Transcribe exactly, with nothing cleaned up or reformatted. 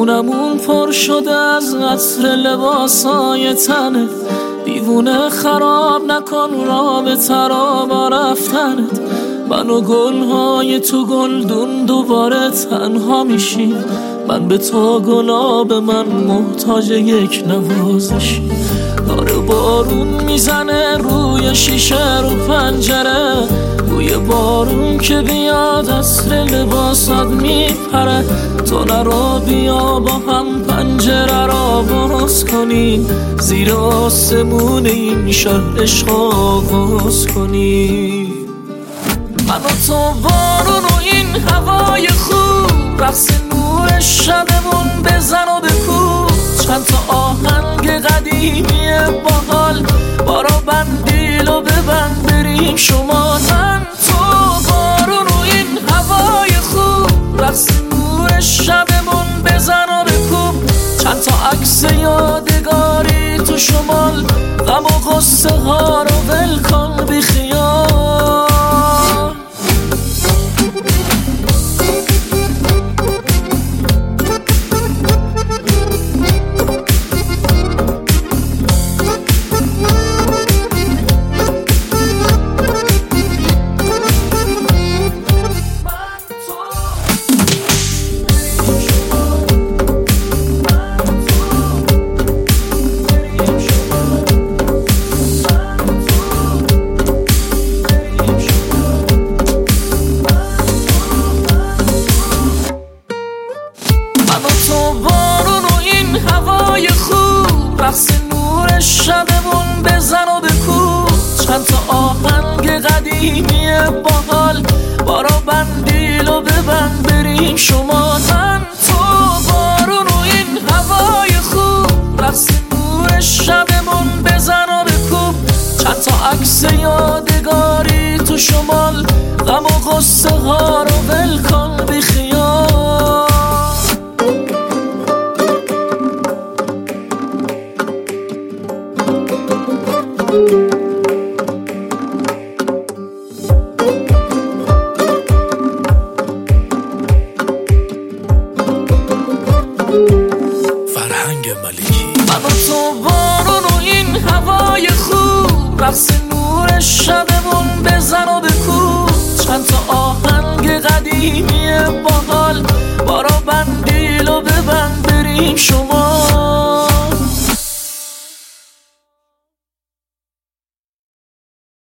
خونمون پر شده از عطر لباسای تنت، دیوونه خراب نکن رابطه را با رفتنت. من و گلهای تو گلدون دوباره تنها میشیم، من به تو گلاب من محتاج یک نوازشی. داره بارون میزنه روی شیشه رو پنجره، بوی بارون که بیاد عطر لباسات میپره. تو نرو بیا با هم پنجره را باز کنیم، زیر آسمون این شهر عشق آغاز کنیم. من و تو بارون و این هوای خوب، رقص نور شبمون بزن و بکوب. چند تا آهنگ قدیمی باحال، بارا بندیل و ببند بریم شما. من تو بارون و این هوای خوب، رقص نور شبمون بزن و بکوب. چند تا عکس یادگاری تو شمال، غم و غصه ها رو ول کن بی خیال. رقص نور شبمون بزن و بکوب. چند تا آهنگ قدیمی باحال، بارا بندیل و ببند بریم شما. من تو بارون و این هوای خوب، رقص نور شبمون بزن و بکوب. چند تا عکس یادگاری تو شمال، غم و غصه ها رو ول کن بی خیال. فرهنگ ملکی. من و تو بارون و این هوای خوب، رقص نور شبمون بزن و بکوب. چند تا آهنگ قدیمی باحال، بارا بندیل و ببند بریم شما.